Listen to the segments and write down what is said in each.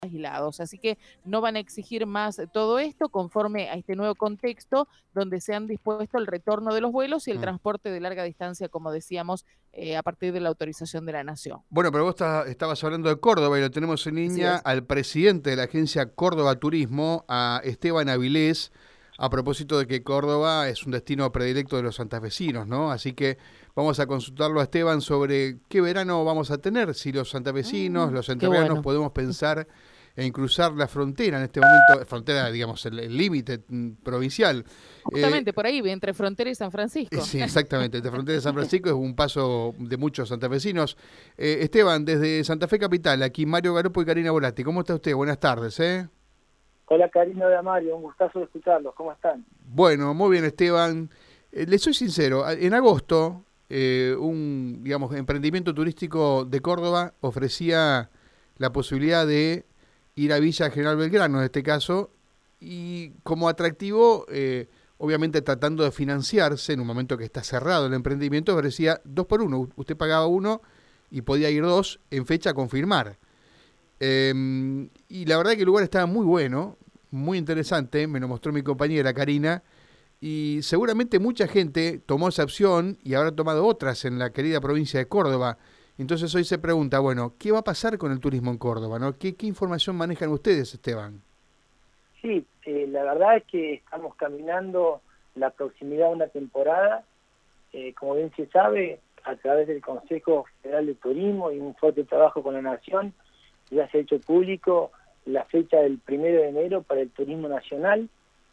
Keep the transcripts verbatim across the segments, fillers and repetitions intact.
aislados. Así que no van a exigir más todo esto conforme a este nuevo contexto donde se han dispuesto el retorno de los vuelos y el Mm. transporte de larga distancia, como decíamos, eh, a partir de la autorización de la Nación. Bueno, pero vos está- estabas hablando de Córdoba y lo tenemos en Así línea es. al presidente de la agencia Córdoba Turismo, a Esteban Avilés, a propósito de que Córdoba es un destino predilecto de los santafesinos, ¿no? Así que vamos a consultarlo a Esteban sobre qué verano vamos a tener, si los santafesinos, Mm, los qué entrerrianos bueno. podemos pensar en cruzar la frontera en este momento, frontera, digamos, el el límite mm, provincial. Eh, Justamente por ahí, entre Frontera y San Eh, Francisco. Sí, exactamente. De Frontera de San Francisco es un paso de muchos santafesinos. Eh, Esteban, desde Santa Fe Capital, aquí Mario Garopo y Karina Volati. ¿Cómo está usted? Buenas tardes, ¿eh? Hola Karina de Amario, un gustazo de escucharlos, ¿cómo están? Bueno, muy bien, Esteban. Eh, le soy sincero, a- en agosto, eh, un, digamos, emprendimiento turístico de Córdoba ofrecía la posibilidad de ir a Villa General Belgrano, en este caso, y como atractivo, eh, obviamente tratando de financiarse en un momento que está cerrado el emprendimiento, ofrecía dos por uno. U- Usted pagaba uno y podía ir dos en fecha a confirmar. Eh, y la verdad que el lugar estaba muy bueno, muy interesante, me lo mostró mi compañera Karina, y seguramente mucha gente tomó esa opción y habrá tomado otras en la querida provincia de Córdoba. Entonces hoy se pregunta, bueno, ¿qué va a pasar con el turismo en Córdoba? ¿No? ¿Qué, qué información manejan ustedes, Esteban? Sí, eh, la verdad es que estamos caminando la proximidad de una temporada, eh, como bien se sabe, a través del Consejo Federal de Turismo y un fuerte trabajo con la Nación, ya se ha hecho público la fecha del primero de enero para el turismo nacional.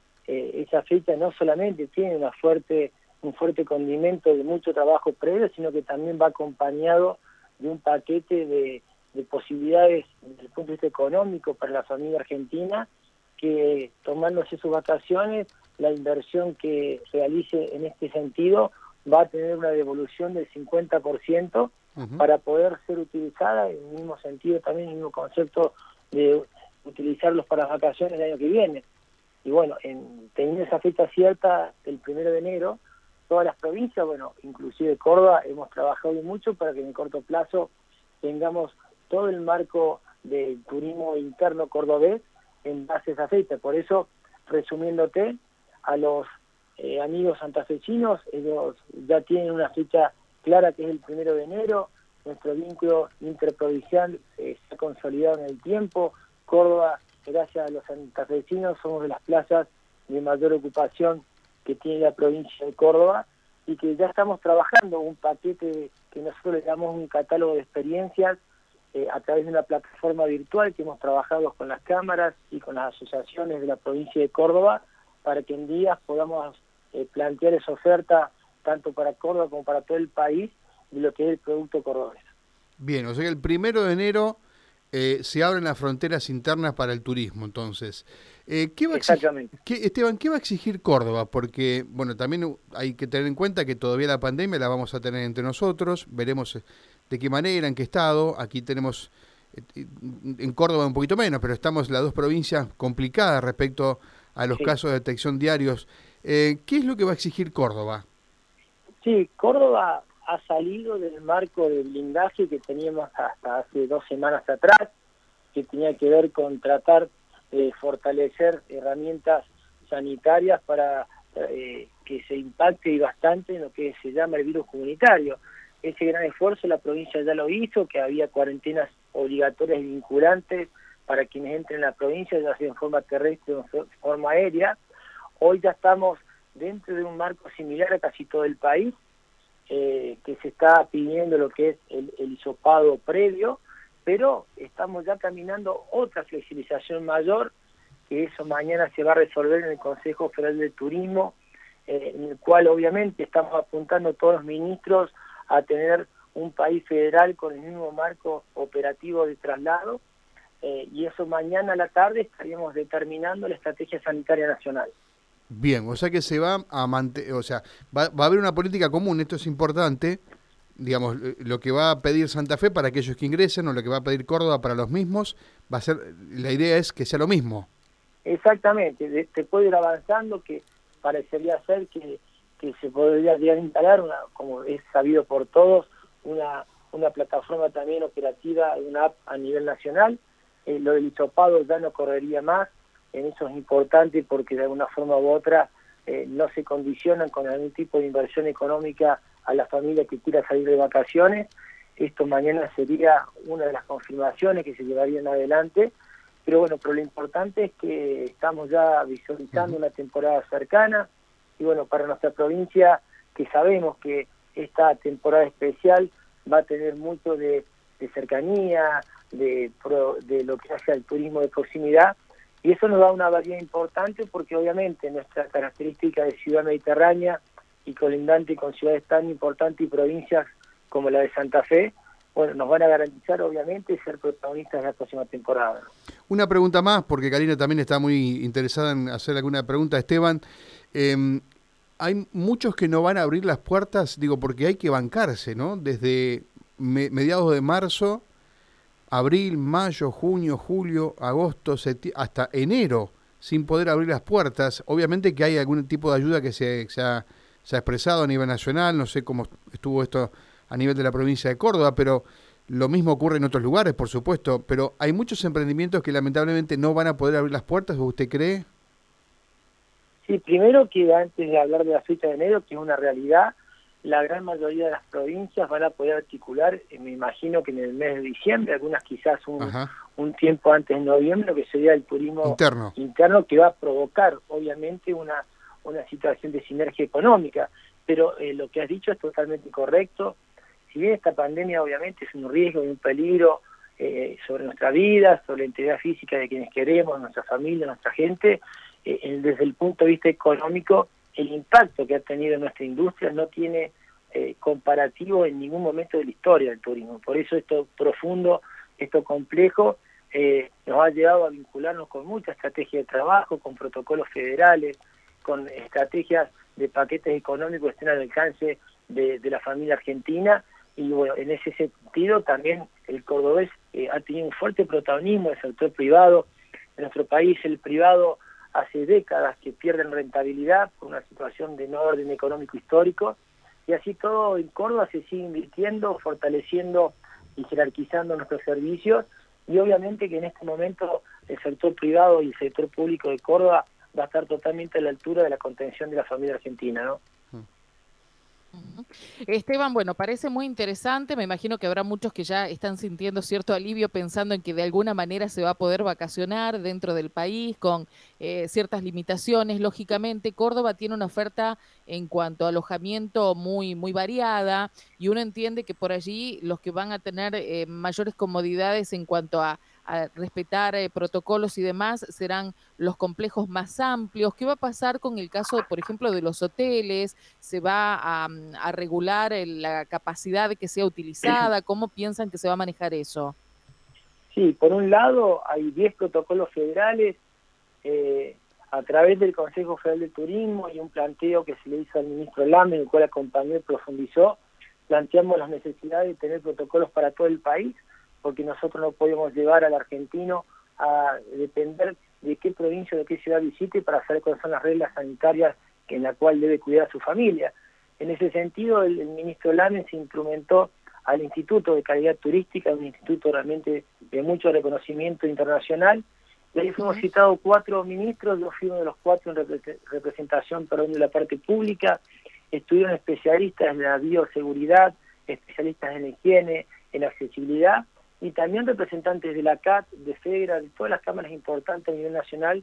Eh, esa fecha no solamente tiene una fuerte, un fuerte condimento de mucho trabajo previo, sino que también va acompañado de un paquete de, de posibilidades desde el punto de vista económico para la familia argentina, que tomándose sus vacaciones, la inversión que realice en este sentido va a tener una devolución del cincuenta por ciento Ujú. para poder ser utilizada en el mismo sentido, también el mismo concepto de utilizarlos para las vacaciones del año que viene. Y bueno, en, teniendo esa fecha cierta, el primero de enero, todas las provincias, bueno, inclusive Córdoba, hemos trabajado mucho para que en el corto plazo tengamos todo el marco del turismo interno cordobés en base a esa fecha. Por eso, resumiéndote, a los eh, amigos santafesinos, ellos ya tienen una fecha clara que es el primero de enero, nuestro vínculo interprovincial eh, se ha consolidado en el tiempo, Córdoba, gracias a los santafesinos, somos de las plazas de mayor ocupación que tiene la provincia de Córdoba y que ya estamos trabajando un paquete que nosotros le damos un catálogo de experiencias eh, a través de una plataforma virtual que hemos trabajado con las cámaras y con las asociaciones de la provincia de Córdoba para que en días podamos eh, plantear esa oferta tanto para Córdoba como para todo el país de lo que es el producto cordobés. Bien, o sea que el primero de enero eh, se abren las fronteras internas para el turismo, entonces. Eh, ¿qué va a exigir, Exactamente. qué, Esteban, qué va a exigir Córdoba? Porque, bueno, también uh, hay que tener en cuenta que todavía la pandemia la vamos a tener entre nosotros, veremos eh, de qué manera, en qué estado. Aquí tenemos, eh, en Córdoba un poquito menos, pero estamos las dos provincias complicadas respecto a los Sí. casos de detección diarios. Eh, ¿Qué es lo que va a exigir Córdoba? Sí, Córdoba ha salido del marco del blindaje que teníamos hasta hace dos semanas atrás, que tenía que ver con tratar de fortalecer herramientas sanitarias para eh, que se impacte y bastante en lo que se llama el virus comunitario. Ese gran esfuerzo la provincia ya lo hizo, que había cuarentenas obligatorias y vinculantes para quienes entren en la provincia, ya sea en forma terrestre o en forma aérea. Hoy ya estamos dentro de un marco similar a casi todo el país, eh, que se está pidiendo lo que es el, el hisopado previo, pero estamos ya caminando otra flexibilización mayor, que eso mañana se va a resolver en el Consejo Federal de Turismo, eh, en el cual obviamente estamos apuntando todos los ministros a tener un país federal con el mismo marco operativo de traslado, eh, y eso mañana a la tarde estaríamos determinando la estrategia sanitaria nacional. Bien, o sea que se va a mantener, o sea, va, va a haber una política común, esto es importante, digamos, eh, lo que va a pedir Santa Fe para aquellos que ingresen o lo que va a pedir Córdoba para los mismos, va a ser, la idea es que sea lo mismo. Exactamente, de, se puede ir avanzando, que parecería ser que, que se podría llegar a instalar, una, como es sabido por todos, una, una plataforma también operativa, una app a nivel nacional, eh, lo del hisopado ya no correría más. En eso es importante porque de alguna forma u otra eh, no se condicionan con algún tipo de inversión económica a la familia que quiera salir de vacaciones. Esto mañana sería una de las confirmaciones que se llevarían adelante, pero bueno, pero lo importante es que estamos ya visualizando una temporada cercana, y bueno, para nuestra provincia, que sabemos que esta temporada especial va a tener mucho de, de cercanía, de, de lo que hace al turismo de proximidad, y eso nos da una variedad importante porque obviamente nuestra característica de ciudad mediterránea y colindante con ciudades tan importantes y provincias como la de Santa Fe, bueno, nos van a garantizar obviamente ser protagonistas de la próxima temporada. Una pregunta más, porque Karina también está muy interesada en hacer alguna pregunta. Esteban, eh, hay muchos que no van a abrir las puertas, digo, porque hay que bancarse, ¿no? Desde me, mediados de marzo, abril, mayo, junio, julio, agosto, hasta enero, sin poder abrir las puertas. Obviamente que hay algún tipo de ayuda que se, se, ha, se ha expresado a nivel nacional, no sé cómo estuvo esto a nivel de la provincia de Córdoba, pero lo mismo ocurre en otros lugares, por supuesto, pero hay muchos emprendimientos que lamentablemente no van a poder abrir las puertas, ¿usted cree? Sí, primero que antes de hablar de la fecha de enero, que es una realidad, la gran mayoría de las provincias van a poder articular, eh, me imagino que en el mes de diciembre, algunas quizás un, un tiempo antes de noviembre, que sería el turismo interno, interno que va a provocar obviamente una, una situación de sinergia económica, pero eh, lo que has dicho es totalmente correcto. Si bien esta pandemia obviamente es un riesgo y un peligro eh, sobre nuestra vida, sobre la integridad física de quienes queremos, nuestra familia, nuestra gente, eh, desde el punto de vista económico, el impacto que ha tenido en nuestra industria no tiene eh, comparativo en ningún momento de la historia del turismo. Por eso esto profundo, esto complejo, eh, nos ha llevado a vincularnos con mucha estrategia de trabajo, con protocolos federales, con estrategias de paquetes económicos que estén al alcance de, de la familia argentina. Y bueno, en ese sentido también el cordobés eh, ha tenido un fuerte protagonismo del sector privado. En nuestro país el privado hace décadas que pierden rentabilidad por una situación de no orden económico histórico, y así todo en Córdoba se sigue invirtiendo, fortaleciendo y jerarquizando nuestros servicios, y obviamente que en este momento el sector privado y el sector público de Córdoba va a estar totalmente a la altura de la contención de la familia argentina, ¿no? Esteban, bueno, parece muy interesante, me imagino que habrá muchos que ya están sintiendo cierto alivio pensando en que de alguna manera se va a poder vacacionar dentro del país con eh, ciertas limitaciones. Lógicamente, Córdoba tiene una oferta en cuanto a alojamiento muy, muy variada, y uno entiende que por allí los que van a tener eh, mayores comodidades en cuanto a a respetar eh, protocolos y demás serán los complejos más amplios. ¿Qué va a pasar con el caso, por ejemplo, de los hoteles? ¿Se va a, a regular el, la capacidad de que sea utilizada? ¿Cómo piensan que se va a manejar eso? Sí, por un lado hay diez protocolos federales eh, a través del Consejo Federal de Turismo y un planteo que se le hizo al ministro Lamen, el cual acompañó y profundizó. Planteamos las necesidades de tener protocolos para todo el país, porque nosotros no podemos llevar al argentino a depender de qué provincia o de qué ciudad visite para saber cuáles son las reglas sanitarias que en la cual debe cuidar a su familia. En ese sentido, el, el ministro Lamen se instrumentó al Instituto de Calidad Turística, un instituto realmente de mucho reconocimiento internacional, y ahí fuimos citados cuatro ministros. Yo fui uno de los cuatro en repre representación perdón, de la parte pública. Estuvieron especialistas en la bioseguridad, especialistas en la higiene, en la accesibilidad, y también representantes de la C A T, de FEGRA, de todas las cámaras importantes a nivel nacional.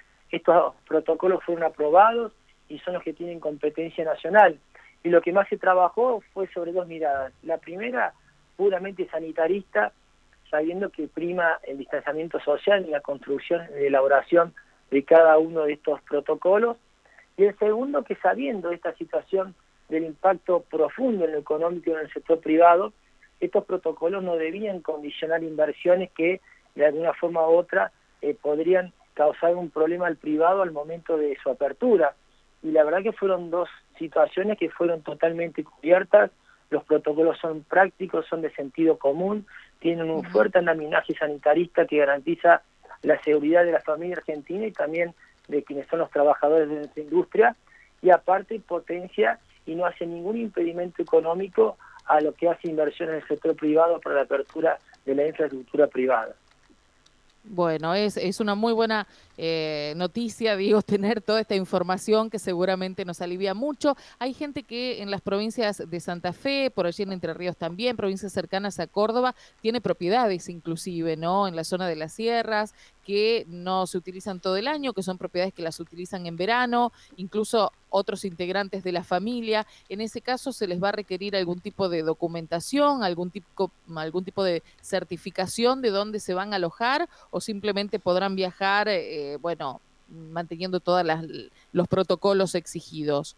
Estos protocolos fueron aprobados y son los que tienen competencia nacional. Y lo que más se trabajó fue sobre dos miradas. La primera, puramente sanitarista, sabiendo que prima el distanciamiento social y la construcción y elaboración de cada uno de estos protocolos. Y el segundo, que sabiendo esta situación del impacto profundo en lo económico y en el sector privado, estos protocolos no debían condicionar inversiones que de alguna forma u otra eh, podrían causar un problema al privado al momento de su apertura. Y la verdad que fueron dos situaciones que fueron totalmente cubiertas. Los protocolos son prácticos, son de sentido común, tienen un fuerte andamiaje sanitarista que garantiza la seguridad de la familia argentina y también de quienes son los trabajadores de nuestra industria, y aparte potencia y no hace ningún impedimento económico a lo que hace inversiones en el sector privado para la apertura de la infraestructura privada. Bueno, es, es una muy buena eh, noticia, digo, tener toda esta información que seguramente nos alivia mucho. Hay gente que en las provincias de Santa Fe, por allí en Entre Ríos también, provincias cercanas a Córdoba, tiene propiedades inclusive, ¿no? En la zona de las sierras, que no se utilizan todo el año, que son propiedades que las utilizan en verano, incluso otros integrantes de la familia. En ese caso se les va a requerir algún tipo de documentación, algún tipo, algún tipo de certificación de dónde se van a alojar o simplemente podrán viajar, eh, bueno, manteniendo todos los protocolos exigidos.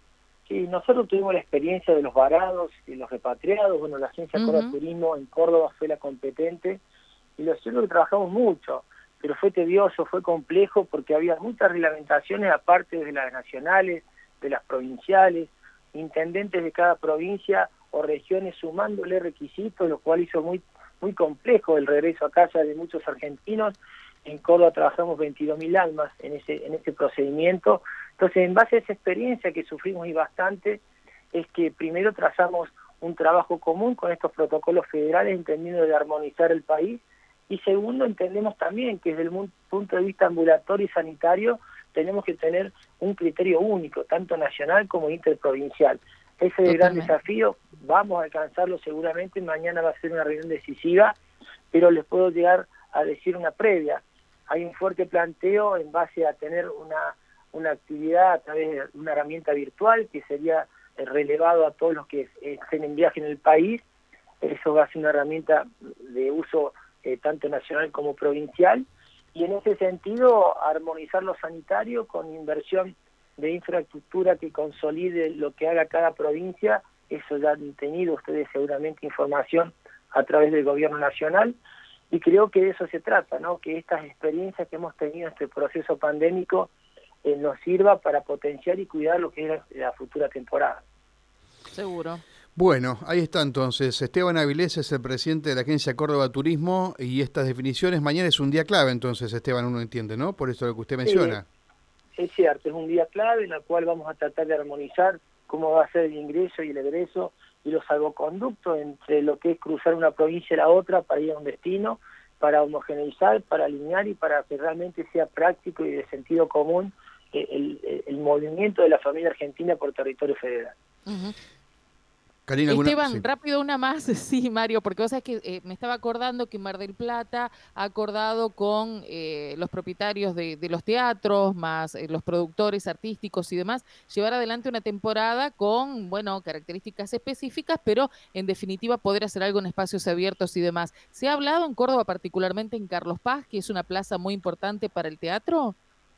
Sí, nosotros tuvimos la experiencia de los varados y los repatriados. Bueno, la Agencia Córdoba Uh-huh. Turismo en Córdoba fue la competente y lo cierto es que trabajamos mucho, pero fue tedioso, fue complejo porque había muchas reglamentaciones aparte de las nacionales, de las provinciales, intendentes de cada provincia o regiones sumándole requisitos, lo cual hizo muy muy complejo el regreso a casa de muchos argentinos. En Córdoba trabajamos veintidós mil almas en ese en ese procedimiento. Entonces, en base a esa experiencia que sufrimos y bastante, es que primero trazamos un trabajo común con estos protocolos federales, entendiendo de armonizar el país, y segundo, entendemos también que desde el punto de vista ambulatorio y sanitario tenemos que tener un criterio único, tanto nacional como interprovincial. Ese es el gran Totalmente. desafío, vamos a alcanzarlo seguramente, mañana va a ser una reunión decisiva, pero les puedo llegar a decir una previa. Hay un fuerte planteo en base a tener una, una actividad a través de una herramienta virtual que sería relevado a todos los que estén en viaje en el país. Eso va a ser una herramienta de uso eh, tanto nacional como provincial, y en ese sentido armonizar lo sanitario con inversión de infraestructura que consolide lo que haga cada provincia. Eso ya han tenido ustedes seguramente información a través del gobierno nacional, y creo que de eso se trata, ¿no? Que estas experiencias que hemos tenido en este proceso pandémico eh, nos sirva para potenciar y cuidar lo que es la, la futura temporada. Seguro. Bueno, ahí está entonces. Esteban Avilés es el presidente de la Agencia Córdoba Turismo y estas definiciones, mañana es un día clave entonces, Esteban, uno entiende, ¿no? Por eso lo que usted menciona. Sí, es cierto, es un día clave en el cual vamos a tratar de armonizar cómo va a ser el ingreso y el egreso y los salvoconductos entre lo que es cruzar una provincia y la otra para ir a un destino, para homogeneizar, para alinear y para que realmente sea práctico y de sentido común el, el, el movimiento de la familia argentina por territorio federal. Uh-huh. Karina, ¿alguna? Esteban, Sí. rápido una más, sí, Mario, porque vos sabés que eh, me estaba acordando que Mar del Plata ha acordado con eh, los propietarios de, de los teatros, más eh, los productores artísticos y demás, llevar adelante una temporada con, bueno, características específicas, pero en definitiva poder hacer algo en espacios abiertos y demás. ¿Se ha hablado en Córdoba, particularmente en Carlos Paz, que es una plaza muy importante para el teatro?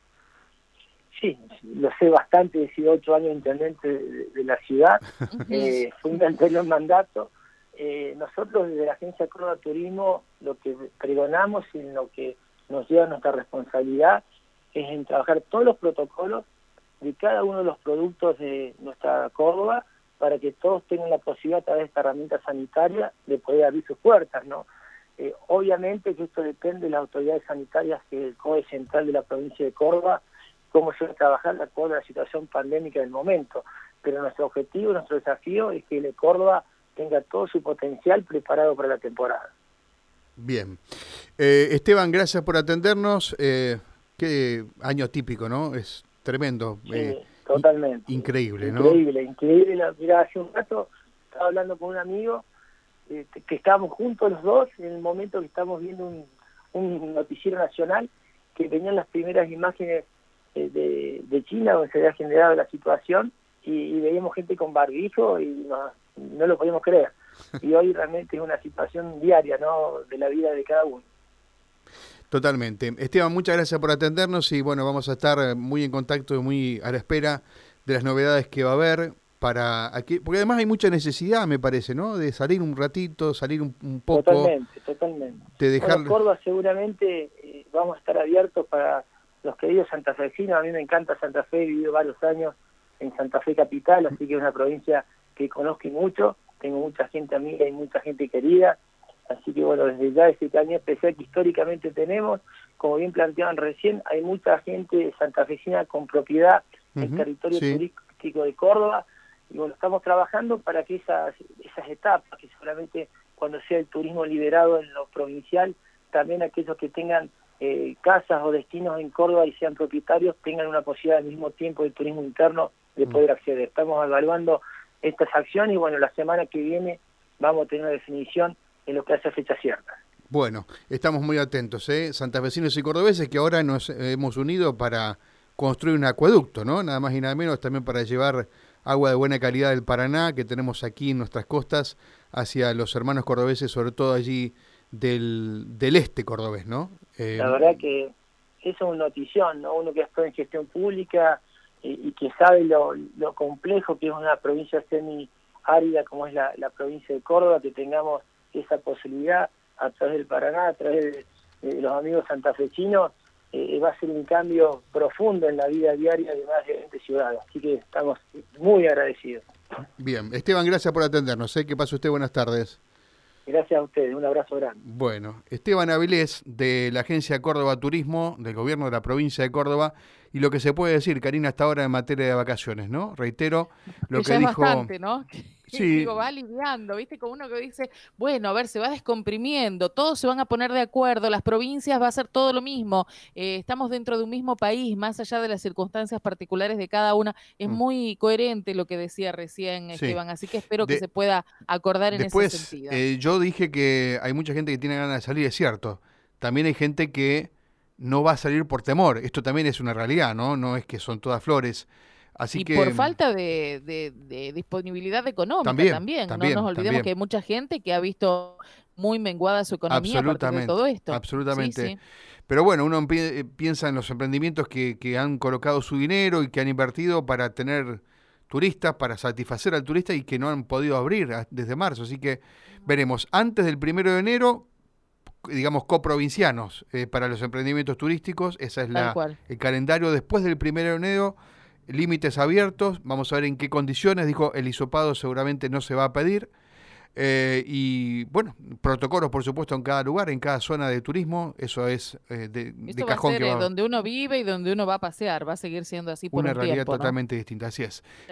Sí, lo sé bastante, he sido ocho años intendente de, de la ciudad, uh-huh. eh, fue un anterior mandato. Eh, nosotros desde la Agencia Córdoba Turismo lo que pregonamos y en lo que nos lleva nuestra responsabilidad es en trabajar todos los protocolos de cada uno de los productos de nuestra Córdoba para que todos tengan la posibilidad a través de esta herramienta sanitaria de poder abrir sus puertas, ¿no? Eh, obviamente que esto depende de las autoridades sanitarias, que es el C O E central de la provincia de Córdoba, cómo se va a trabajar de acuerdo a la situación pandémica del momento. Pero nuestro objetivo, nuestro desafío es que el Córdoba tenga todo su potencial preparado para la temporada. Bien. Eh, Esteban, gracias por atendernos. Eh, qué año típico, ¿no? Es tremendo. Sí, eh, totalmente. Increíble, ¿no? Increíble, increíble. Mira, hace un rato estaba hablando con un amigo eh, que estábamos juntos los dos en el momento que estamos viendo un, un noticiero nacional, que venían las primeras imágenes De, de China, donde se había generado la situación, y, y veíamos gente con barbijo y no, no lo podíamos creer. Y hoy realmente es una situación diaria, ¿no?, de la vida de cada uno. Totalmente. Esteban, muchas gracias por atendernos y bueno, vamos a estar muy en contacto y muy a la espera de las novedades que va a haber para aquí, porque además hay mucha necesidad, me parece, ¿no?, de salir un ratito, salir un, un poco. Totalmente, totalmente. De dejar... Bueno, Córdoba seguramente eh, vamos a estar abiertos para los queridos santafesinos. A mí me encanta Santa Fe, he vivido varios años en Santa Fe capital, así que es una provincia que conozco mucho, tengo mucha gente amiga y mucha gente querida, así que bueno, desde ya ese cariño especial que históricamente tenemos, como bien planteaban recién, hay mucha gente santafesina con propiedad en uh-huh, territorio sí. turístico de Córdoba, y bueno, estamos trabajando para que esas, esas etapas, que seguramente cuando sea el turismo liberado en lo provincial, también aquellos que tengan eh, casas o destinos en Córdoba y sean propietarios tengan una posibilidad al mismo tiempo de turismo interno de poder acceder. Estamos evaluando estas acciones y bueno, la semana que viene vamos a tener una definición en lo que hace a fecha cierta. Bueno, estamos muy atentos, ¿eh? Santafesinos y cordobeses que ahora nos hemos unido para construir un acueducto, ¿no? Nada más y nada menos, también para llevar agua de buena calidad del Paraná que tenemos aquí en nuestras costas hacia los hermanos cordobeses, sobre todo allí del, del este cordobés, ¿no? Eh, la verdad que eso es una notición, ¿no? Uno que está en gestión pública y, y que sabe lo, lo complejo que es una provincia semi-árida como es la, la provincia de Córdoba, que tengamos esa posibilidad a través del Paraná, a través de, de los amigos santafesinos, eh, va a ser un cambio profundo en la vida diaria de más de veinte ciudades. Así que estamos muy agradecidos. Bien, Esteban, gracias por atendernos. ¿eh? Que pase usted buenas tardes. Gracias a ustedes, un abrazo grande. Bueno, Esteban Avilés, de la Agencia Córdoba Turismo, del gobierno de la provincia de Córdoba, y lo que se puede decir, Karina, hasta ahora en materia de vacaciones, ¿no? Reitero lo que, que ya dijo... Es bastante, ¿no? Sí. Digo, va aliviando, ¿viste? Como uno que dice, bueno, a ver, se va descomprimiendo, todos se van a poner de acuerdo, las provincias va a ser todo lo mismo, eh, estamos dentro de un mismo país, más allá de las circunstancias particulares de cada una, es mm. muy coherente lo que decía recién sí. Esteban, así que espero de, que se pueda acordar en después, ese sentido. Eh, yo dije que hay mucha gente que tiene ganas de salir, es cierto, también hay gente que no va a salir por temor, esto también es una realidad, ¿no? No es que son todas flores. Así y que, por falta de, de, de disponibilidad económica también, también. también no nos olvidemos también. que hay mucha gente que ha visto muy menguada su economía a partir de todo esto. Absolutamente. Sí, sí. Pero bueno, uno pi piensa en los emprendimientos que, que han colocado su dinero y que han invertido para tener turistas, para satisfacer al turista y que no han podido abrir desde marzo. Así que veremos, antes del primero de enero, digamos, coprovincianos eh, para los emprendimientos turísticos, esa es la el calendario. Después del primero de enero, límites abiertos, vamos a ver en qué condiciones, dijo, el hisopado seguramente no se va a pedir, eh, y bueno, protocolos por supuesto en cada lugar, en cada zona de turismo, eso es eh, de, de cajón va a ser, que va eh, donde uno vive y donde uno va a pasear, va a seguir siendo así por una un realidad tiempo, totalmente ¿no? distinta, así es.